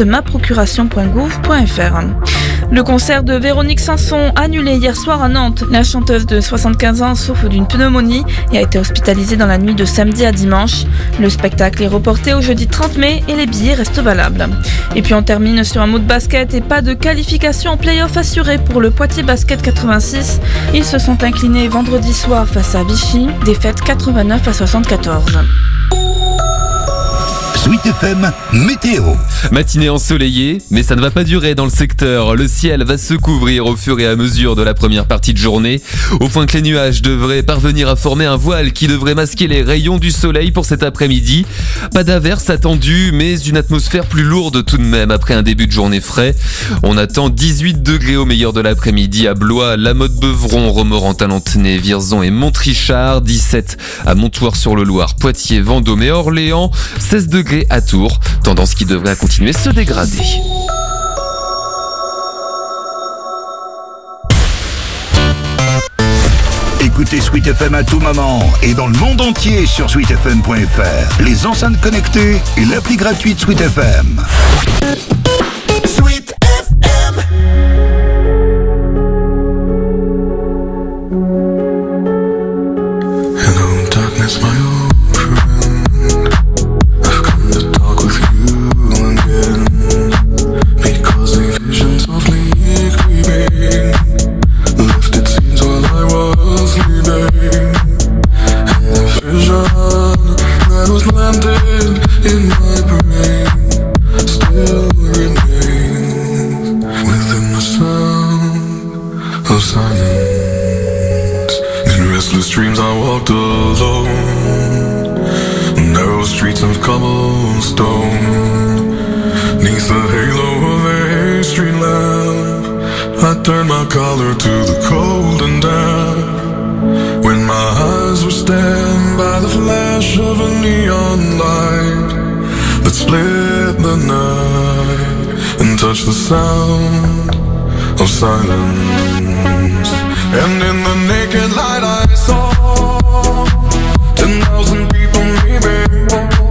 [SPEAKER 4] maprocuration.gouv.fr. Le concert de Véronique Sanson, annulé hier soir à Nantes. La chanteuse de 75 ans souffre d'une pneumonie et a été hospitalisée dans la nuit de samedi à dimanche. Le spectacle est reporté au jeudi 30 mai et les billets restent valables. Et puis on termine sur un mot de basket et pas de qualification en play-off assurée pour le Poitiers Basket 86. Ils se sont inclinés vendredi soir face à Vichy, défaite 89-74.
[SPEAKER 2] Sweet FM météo.
[SPEAKER 6] Matinée ensoleillée, mais ça ne va pas durer dans le secteur. Le ciel va se couvrir au fur et à mesure de la première partie de journée, au point que les nuages devraient parvenir à former un voile qui devrait masquer les rayons du soleil pour cet après-midi. Pas d'averse attendue, mais une atmosphère plus lourde tout de même après un début de journée frais. On attend 18 degrés au meilleur de l'après-midi à Blois, La Motte-Beuvron, Romorantin-Lanthenay, Vierzon et Montrichard, 17 à Montoire-sur-le-Loir, Poitiers, Vendôme et Orléans, 16 degrés à Tours, tendance qui devrait continuer à se dégrader.
[SPEAKER 2] Écoutez Sweet FM à tout moment et dans le monde entier sur sweetfm.fr, les enceintes connectées et l'appli gratuite Sweet FM. Sweet FM.
[SPEAKER 7] Hello darkness, my old friend. I've come to talk with you again, because the vision softly creeping left its scenes while I was sleeping, and the vision that was planted in my brain still turned my collar to the cold and damp. When my eyes were stabbed by the flash of a neon light that split the night and touched the sound of silence. And in the naked light I saw 10,000 people leaving,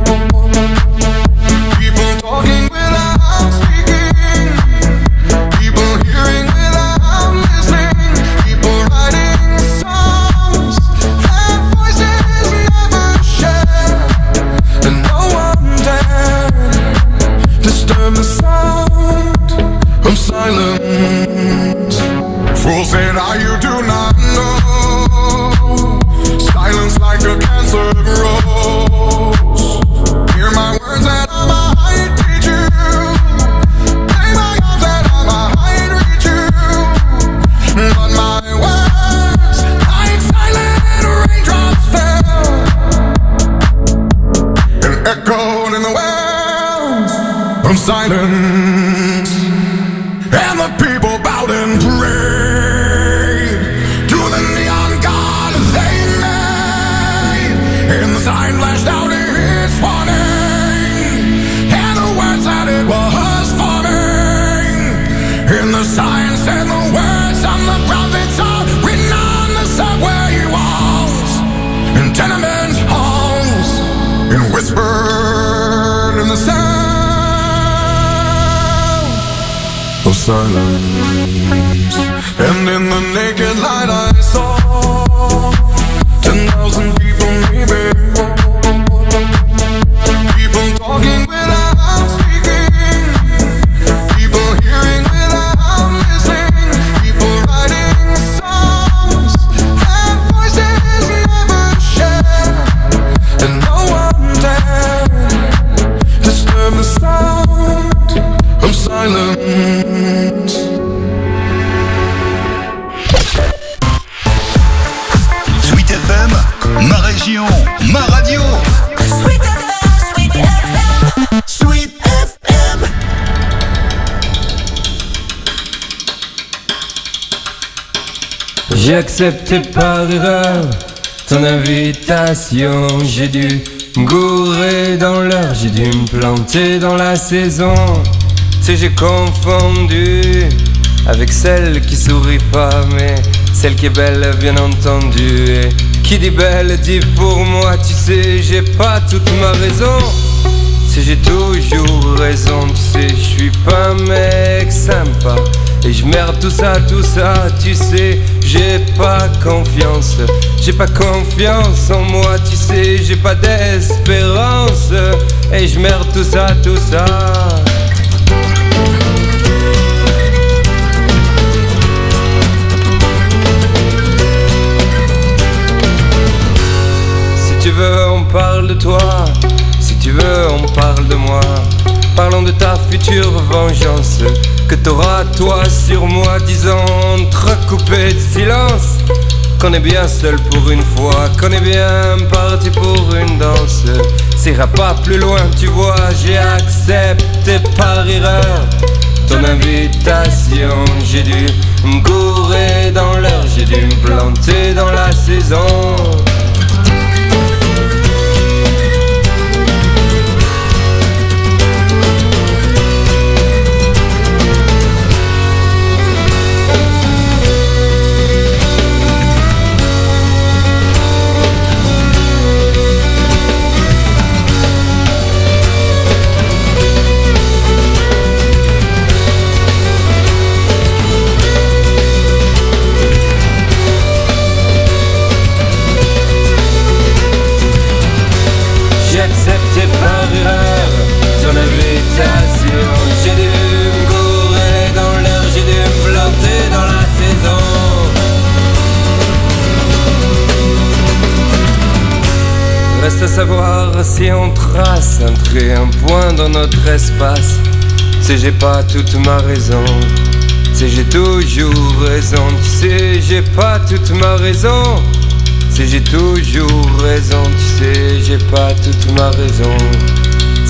[SPEAKER 7] people talking without speaking, people hearing without listening, people writing songs that voices never share, and no one dared disturb the sound of silence. Fools said, you do not know, silence like a cancer grows. Hear my words and I might teach you, play my arms and I might reach you, but my words like silent raindrops fell and echoed in the wells of silence. And the people bowed and prayed to the neon god they made. And the sign flashed out its warning, and the words that it was forming. And the sign said the words of the prophets are written on the subway walls and tenement halls, and whispered in the sound of silence. And in the naked light I saw 10,000 people leaving, people talking without speaking, people hearing without listening, people writing songs that voices never share, and no one dared disturb the sound of silence.
[SPEAKER 2] Sweet FM, ma région, ma radio.
[SPEAKER 3] Sweet FM, Sweet FM, Sweet FM.
[SPEAKER 9] J'ai accepté par erreur ton invitation. J'ai dû me gourer dans l'heure, j'ai dû me planter dans la saison. Tu sais, j'ai confondu avec celle qui sourit pas, mais celle qui est belle, bien entendu. Et qui dit belle dit pour moi, tu sais, j'ai pas toute ma raison. Tu sais, j'ai toujours raison, tu sais, je suis pas un mec sympa. Et je merde tout ça, tu sais, j'ai pas confiance. J'ai pas confiance en moi, tu sais, j'ai pas d'espérance. Et je merde tout ça. Si tu veux, on parle de toi. Si tu veux, on parle de moi. Parlons de ta future vengeance que t'auras toi sur moi. Disons, entrecoupé de silence, qu'on est bien seul pour une fois, qu'on est bien parti pour une danse. Ça ira pas plus loin, tu vois, j'ai accepté par erreur ton invitation. J'ai dû me gourer dans l'heure, j'ai dû me planter dans la saison. J'ai dû me gourer dans l'heure, j'ai dû me planter dans la saison. Reste à savoir si on trace un trait, un point dans notre espace. Tu sais, j'ai pas toute ma raison. Tu sais, j'ai toujours raison. Tu sais, j'ai pas toute ma raison. Tu sais, j'ai toujours raison. Tu sais, j'ai pas toute ma raison. Tu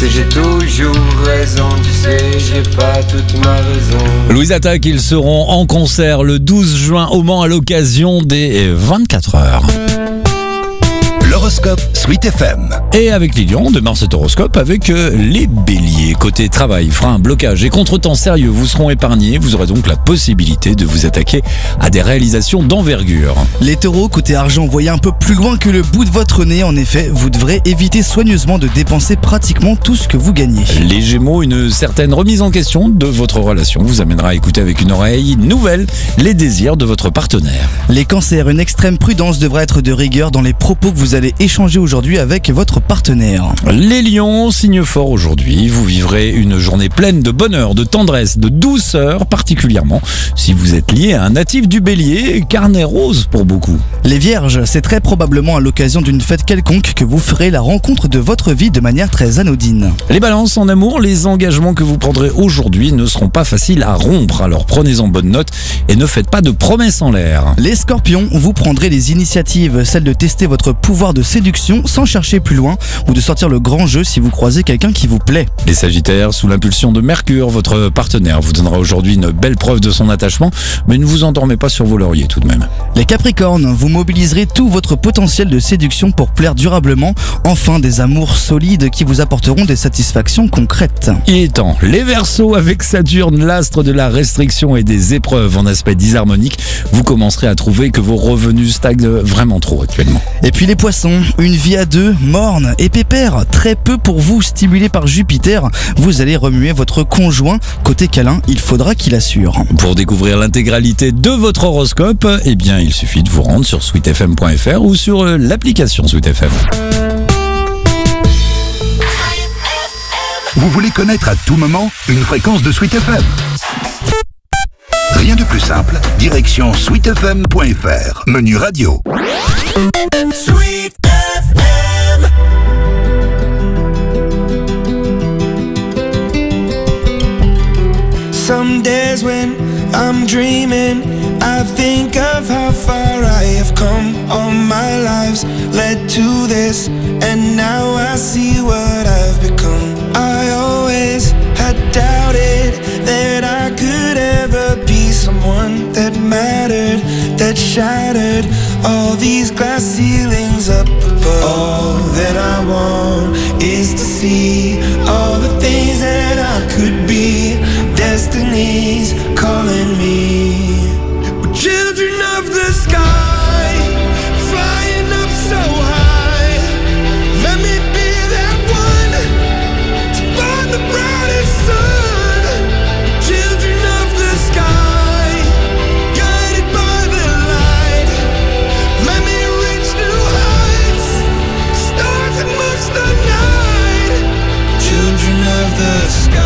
[SPEAKER 9] sais, j'ai toujours raison, tu sais, j'ai pas toute ma raison.
[SPEAKER 1] Louise Attaque, ils seront en concert le 12 juin au Mans à l'occasion des 24 heures.
[SPEAKER 2] L'horoscope Sweet FM.
[SPEAKER 1] Et avec Lilian, on démarre cet horoscope avec les béliers. Côté travail, frein, blocage et contretemps sérieux vous seront épargnés. Vous aurez donc la possibilité de vous attaquer à des réalisations d'envergure.
[SPEAKER 10] Les taureaux, côté argent, voyez un peu plus loin que le bout de votre nez. En effet, vous devrez éviter soigneusement de dépenser pratiquement tout ce que vous gagnez.
[SPEAKER 1] Les gémeaux, une certaine remise en question de votre relation vous amènera à écouter avec une oreille nouvelle les désirs de votre partenaire.
[SPEAKER 10] Les cancers, une extrême prudence devra être de rigueur dans les propos que vous allez échanger aujourd'hui avec votre partenaire.
[SPEAKER 1] Les lions, signe fort aujourd'hui, vous vivrez une journée pleine de bonheur, de tendresse, de douceur, particulièrement si vous êtes lié à un natif du bélier, carnet rose pour beaucoup.
[SPEAKER 10] Les vierges, c'est très probablement à l'occasion d'une fête quelconque que vous ferez la rencontre de votre vie de manière très anodine.
[SPEAKER 1] Les balances, en amour, les engagements que vous prendrez aujourd'hui ne seront pas faciles à rompre, alors prenez-en bonne note et ne faites pas de promesses en l'air.
[SPEAKER 10] Les scorpions, vous prendrez les initiatives, celle de tester votre pouvoir de séduction sans chercher plus loin ou de sortir le grand jeu si vous croisez quelqu'un qui vous plaît.
[SPEAKER 1] Les sagittaires, sous l'impulsion de Mercure, votre partenaire vous donnera aujourd'hui une belle preuve de son attachement, mais ne vous endormez pas sur vos lauriers tout de même.
[SPEAKER 10] Les capricornes, vous mobiliserez tout votre potentiel de séduction pour plaire durablement, enfin des amours solides qui vous apporteront des satisfactions concrètes.
[SPEAKER 1] Il est temps. Les Verseaux, avec Saturne, l'astre de la restriction et des épreuves en aspect disharmonique, vous commencerez à trouver que vos revenus stagnent vraiment trop actuellement.
[SPEAKER 10] Et puis les poissons, une vie à deux, morne et pépère, très peu pour vous, stimulé par Jupiter, vous allez remuer votre conjoint. Côté câlin, il faudra qu'il assure.
[SPEAKER 1] Pour découvrir l'intégralité de votre horoscope, eh bien il suffit de vous rendre sur sweetfm.fr ou sur l'application SweetFM.
[SPEAKER 2] Vous voulez connaître à tout moment une fréquence de Sweet FM? Rien de plus simple, direction sweetfm.fr, menu radio.
[SPEAKER 3] Sweet FM.
[SPEAKER 13] Some days when I'm dreaming, I think of how far I have come. All my lives led to this, and now I see what I've become. I always had doubted that I could ever be someone that mattered, that shattered all these glass ceilings up above. All that I want is to see all the things that I could be. Destiny's calling me. We're children of the sky, flying up so high. Let me be that one to find the brightest sun. Children of the sky, guided by the light. Let me reach new heights, stars amongst the night. Children of the sky.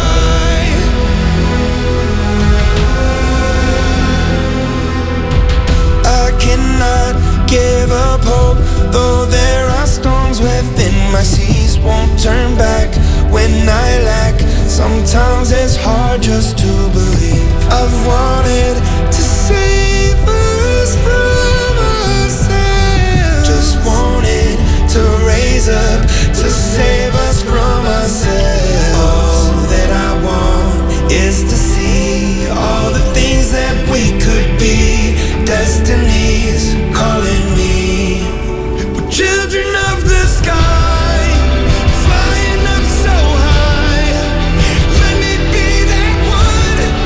[SPEAKER 13] Cannot give up hope, though there are storms within my seas. Won't turn back when I lack. Sometimes it's hard just to believe. I've wanted to save us from ourselves. Just wanted to raise up to save us from ourselves. All that I want is to see all the things that we could be. Destiny's calling me. We're children of the sky, flying up so high. Let me be that one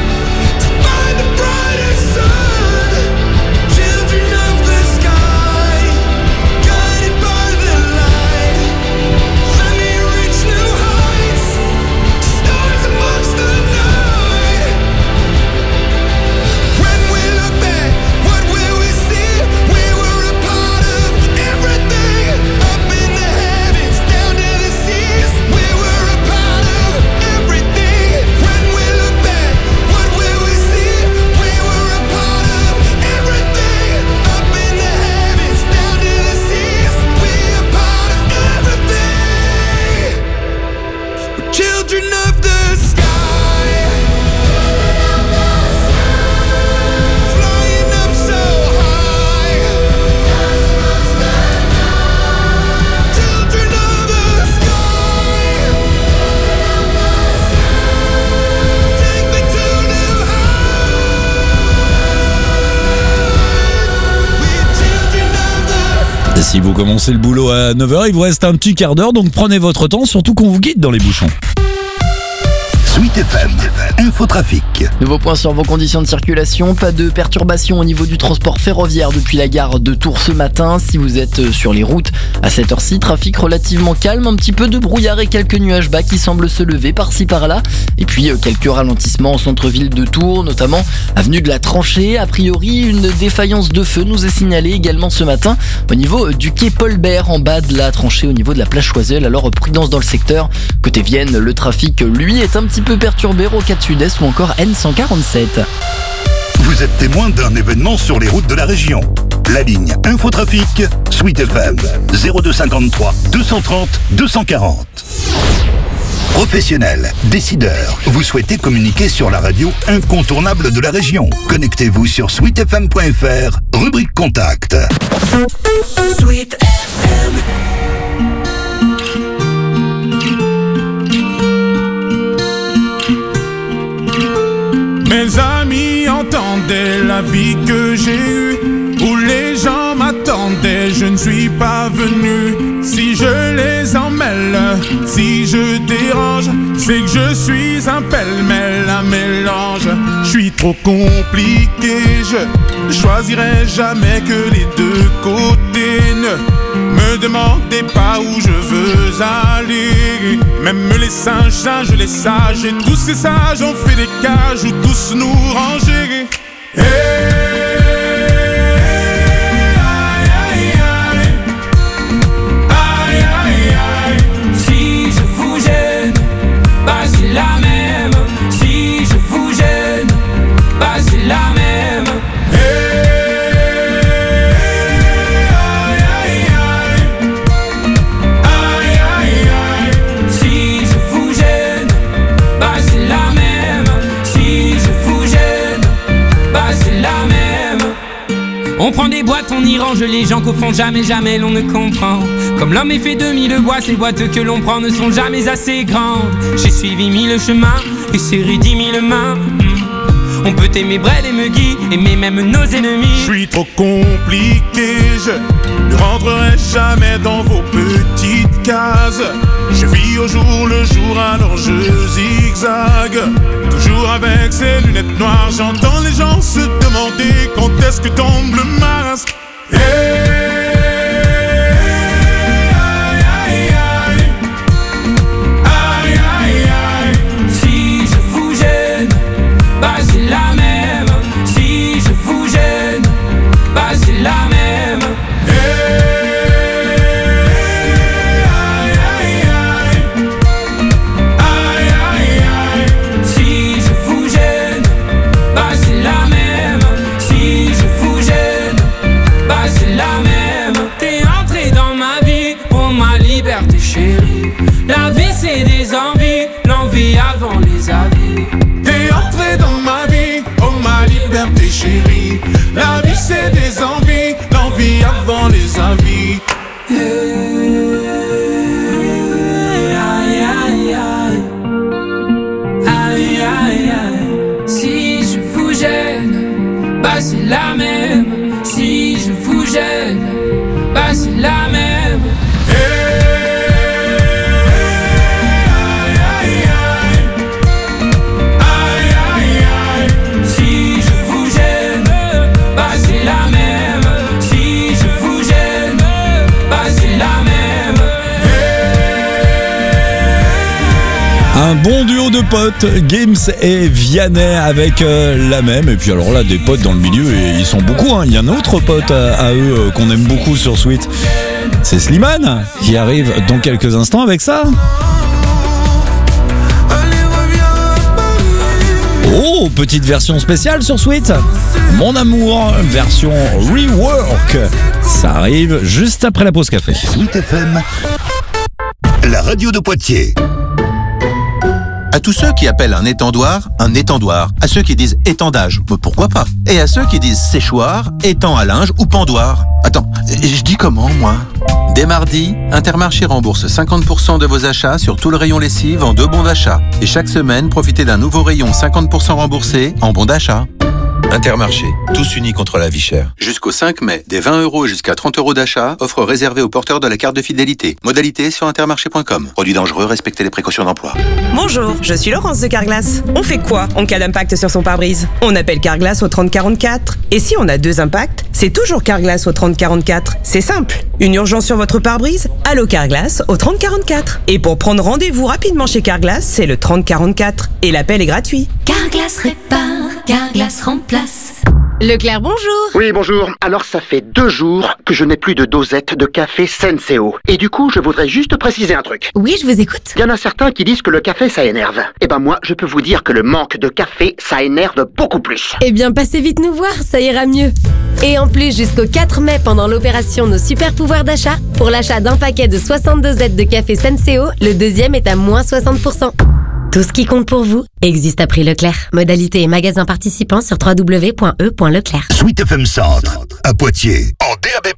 [SPEAKER 1] Si vous commencez le boulot à 9h, il vous reste un petit quart d'heure, donc prenez votre temps, surtout qu'on vous guide dans les bouchons.
[SPEAKER 2] Sweet FM, Infotrafic.
[SPEAKER 11] Nouveau point sur vos conditions de circulation. Pas de perturbations au niveau du transport ferroviaire depuis la gare de Tours ce matin. Si vous êtes sur les routes à cette heure-ci, trafic relativement calme, un petit peu de brouillard et quelques nuages bas qui semblent se lever par-ci par-là. Et puis quelques ralentissements au centre-ville de Tours, notamment avenue de la Tranchée. A priori, une défaillance de feu nous est signalée également ce matin au niveau du quai Paul Bert en bas de la Tranchée au niveau de la plage Choiseul. Alors prudence dans le secteur. Côté Vienne, le trafic lui est un petit peu perturbé, rocade sud-est ou encore N147.
[SPEAKER 2] Vous êtes témoin d'un événement sur les routes de la région. La ligne Infotrafic, Sweet FM, 0253 230 240. Professionnels, décideurs, vous souhaitez communiquer sur la radio incontournable de la région. Connectez-vous sur sweetfm.fr, rubrique contact.
[SPEAKER 3] Sweet FM.
[SPEAKER 12] Mes amis entendaient la vie que j'ai eue, où les gens m'attendaient, je ne suis pas venu. Si je les emmêle, si je dérange, c'est que je suis un pêle-mêle, un mélange. Je suis trop compliqué, je choisirai jamais que les deux côtés. Ne me demandez pas où je veux aller. Même les singes, les sages, et tous ces sages ont fait des cages où tous nous ranger. Hey.
[SPEAKER 14] On prend des boîtes, on y range les gens qu'au fond jamais l'on ne comprend. Comme l'homme est fait de 1000 boîtes, les boîtes que l'on prend ne sont jamais assez grandes. J'ai suivi 1000 chemins et serré 10 000 mains. On peut aimer Brel et Megui, aimer même nos ennemis.
[SPEAKER 12] Je suis trop compliqué, je ne rentrerai jamais dans vos petites cases. Je vis au jour le jour, alors je zigzague. Toujours avec ces lunettes noires, j'entends les gens se demander quand est-ce que tombe le masque. Hey.
[SPEAKER 14] La vie c'est des envies, l'envie avant les avis.
[SPEAKER 12] T'es entré dans ma vie, oh ma liberté chérie. La vie c'est des envies, l'envie avant les avis.
[SPEAKER 14] Aïe aïe aïe, aïe aïe aïe. Si je vous gêne, bah c'est la même. Si je vous gêne, bah c'est la même.
[SPEAKER 1] Un bon duo de potes, Gims et Vianney avec la même. Et puis alors là, des potes dans le milieu, et ils sont beaucoup. Hein. Il y a un autre pote à eux qu'on aime beaucoup sur Sweet. C'est Slimane qui arrive dans quelques instants avec ça. Oh, petite version spéciale sur Sweet. Mon amour, version rework. Ça arrive juste après la pause café.
[SPEAKER 2] Sweet FM, la radio de Poitiers.
[SPEAKER 15] À tous ceux qui appellent un étendoir, à ceux qui disent étendage, pourquoi pas? Et à ceux qui disent séchoir, étang à linge ou pendoir. Attends, je dis comment, moi? Dès mardi, Intermarché rembourse 50% de vos achats sur tout le rayon lessive en 2 bons d'achat. Et chaque semaine, profitez d'un nouveau rayon 50% remboursé en bons d'achat. Intermarché, tous unis contre la vie chère. Jusqu'au 5 mai, des 20 € jusqu'à 30 € d'achat, offre réservée aux porteurs de la carte de fidélité. Modalité sur intermarché.com. Produit dangereux, respectez les précautions d'emploi.
[SPEAKER 16] Bonjour, je suis Laurence de Carglass. On fait quoi en cas d'impact sur son pare-brise? On appelle Carglass au 3044. Et si on a 2 impacts, c'est toujours Carglass au 3044. C'est simple. Une urgence sur votre pare-brise? Allô Carglass au 3044. Et pour prendre rendez-vous rapidement chez Carglass, c'est le 3044. Et l'appel est gratuit.
[SPEAKER 26] Carglass répare, Carglass remplace.
[SPEAKER 23] Leclerc, bonjour.
[SPEAKER 24] Oui, bonjour. Alors, ça fait 2 jours que je n'ai plus de dosette de café Senseo. Et du coup, je voudrais juste préciser un truc.
[SPEAKER 23] Oui, je vous écoute.
[SPEAKER 24] Il y en a certains qui disent que le café, ça énerve. Eh ben moi, je peux vous dire que le manque de café, ça énerve beaucoup plus.
[SPEAKER 23] Eh bien, passez vite nous voir, ça ira mieux. Et en plus, jusqu'au 4 mai, pendant l'opération Nos Super Pouvoirs d'achat, pour l'achat d'un paquet de 62 Z de café Senseo, le deuxième est à moins 60%. Tout ce qui compte pour vous existe à prix Leclerc. Modalité et magasin participants sur www.e.leclerc.
[SPEAKER 2] Sweet FM Centre, à Poitiers, en DAB+.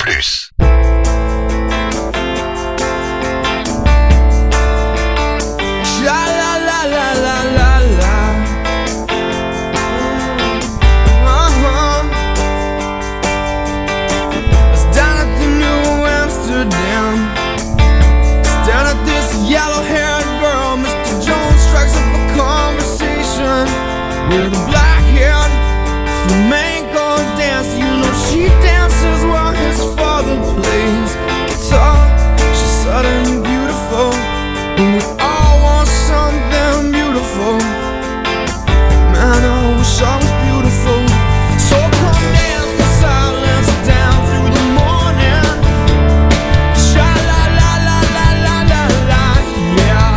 [SPEAKER 17] With a black-haired flamenco dance, you know she dances while his father plays guitar. She's suddenly beautiful, and we all want something beautiful. Man, I wish I was beautiful. So come dance the silence down through the morning. Sha-la-la-la-la-la-la-la, yeah.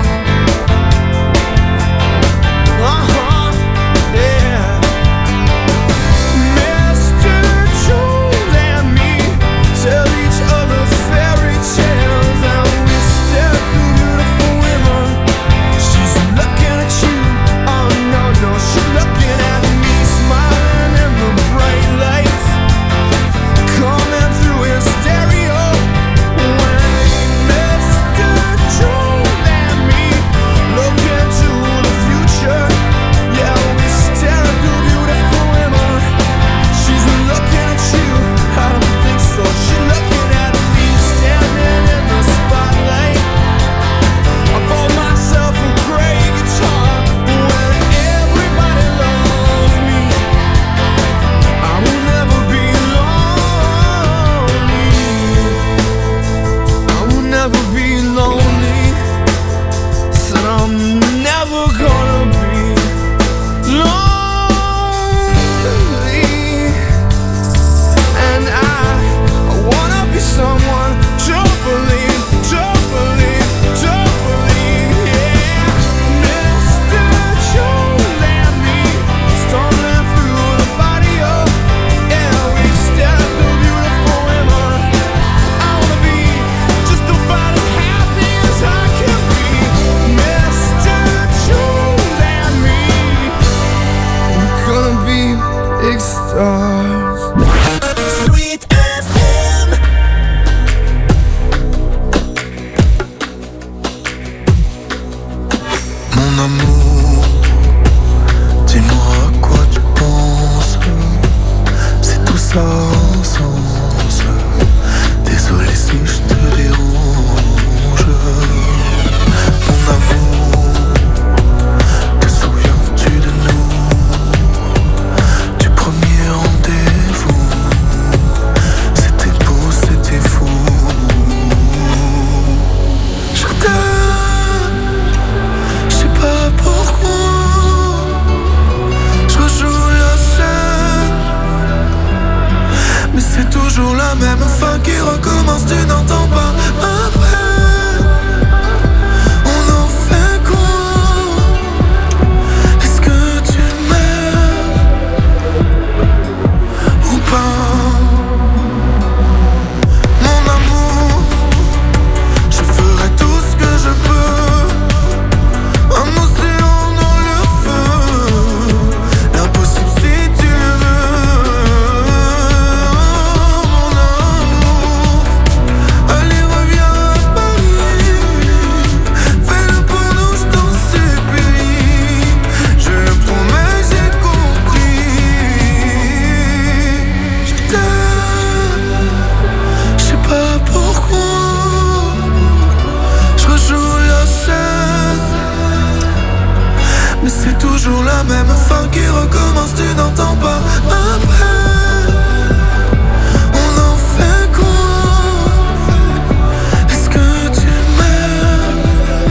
[SPEAKER 7] Après, on en fait quoi? Est-ce que tu m'aimes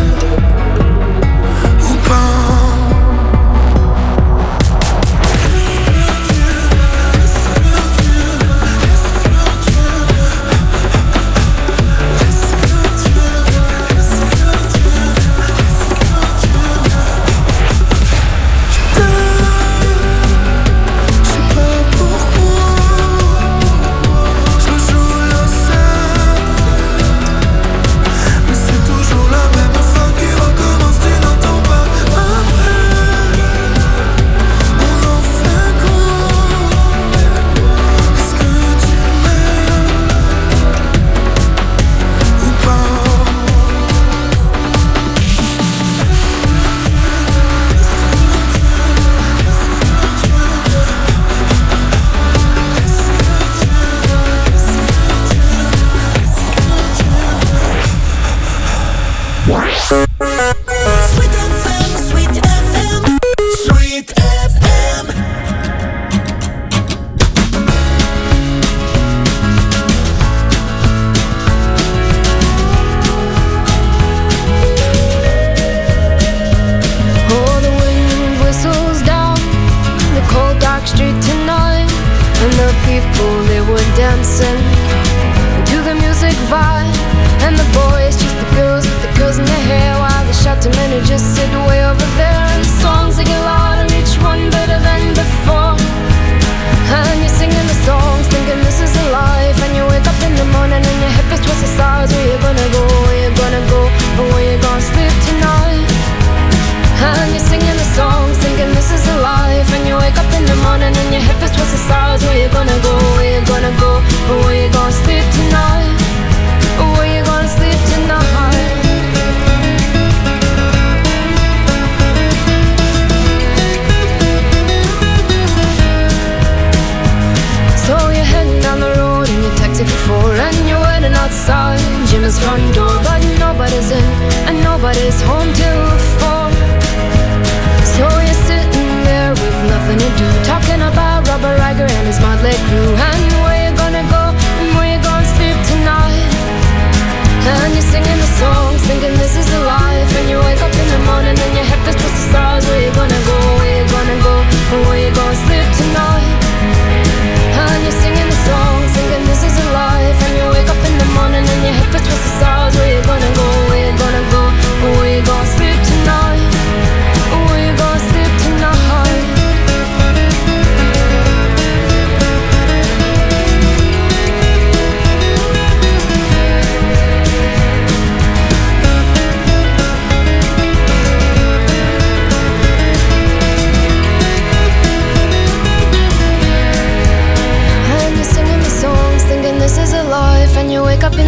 [SPEAKER 7] ou pas?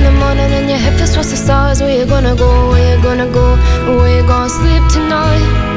[SPEAKER 8] Where you gonna go, where you gonna sleep tonight?